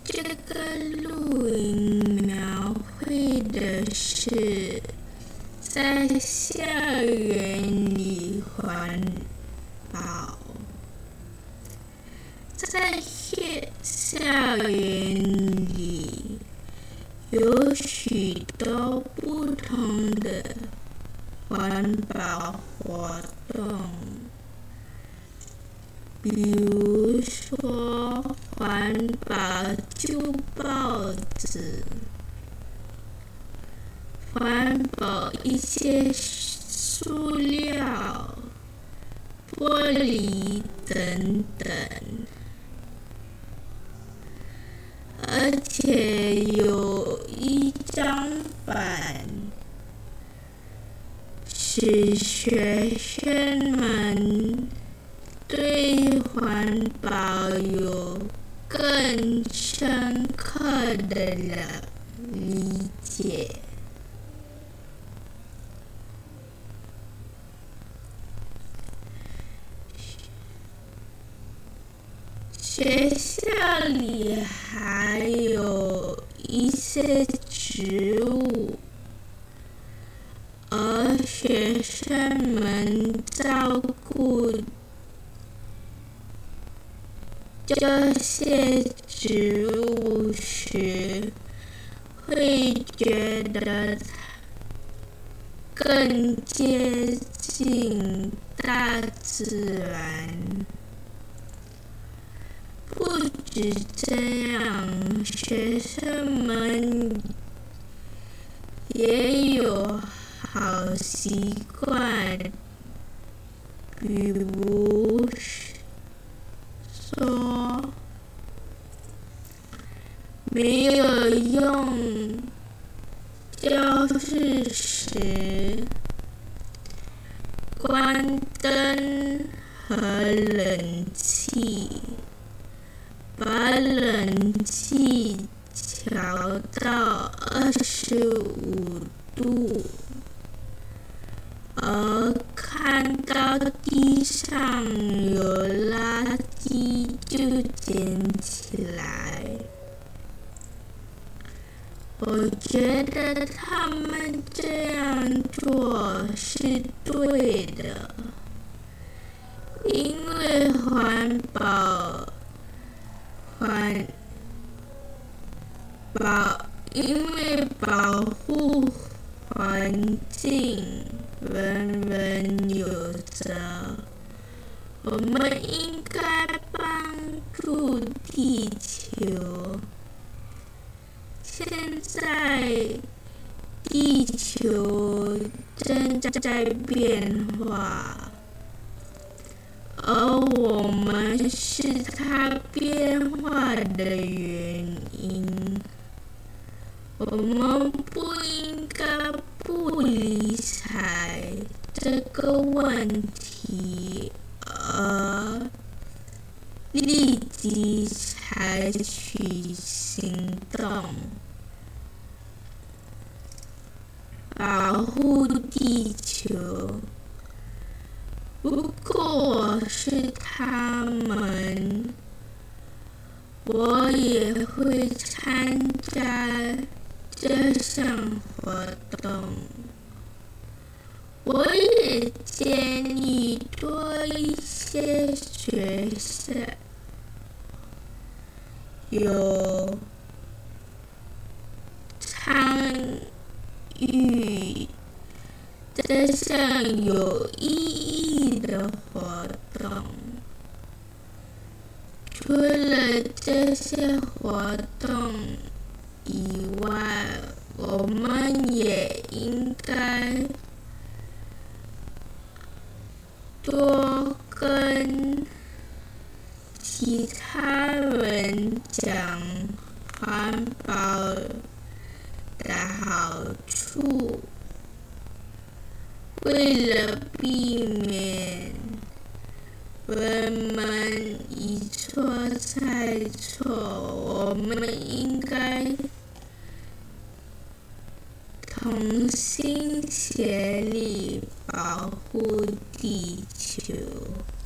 这个录影描绘的是在校园里环保。在校园里有许多不同的环保活动，比如说环保旧报纸、环保一些塑料、玻璃等等，而且有一张板使学生们对环保有更深刻的理解。学校里还有一些植物，而学生们照顾这些植物时，会觉得更接近大自然。不止这样，学生们也有好习惯，比如说没有用教室时关灯和冷气，把冷气调到25度，而看到地上有垃圾就捡起来。我觉得他们这样做是对的，因为保护环境人人有责，我们应该帮助地球。现在地球正在变化，而我们是它变化的原因。我们不应该不理睬这个问题，而立即采取行动，保护地球。如果我是他们，我也会参加这项活动。我也建议多一些学校有参与这项有意义的活动。除了这些活动以外，我们也应该多跟其他人讲环保的好处，为了避免人们一错再错，我们应该同心协力保护地球。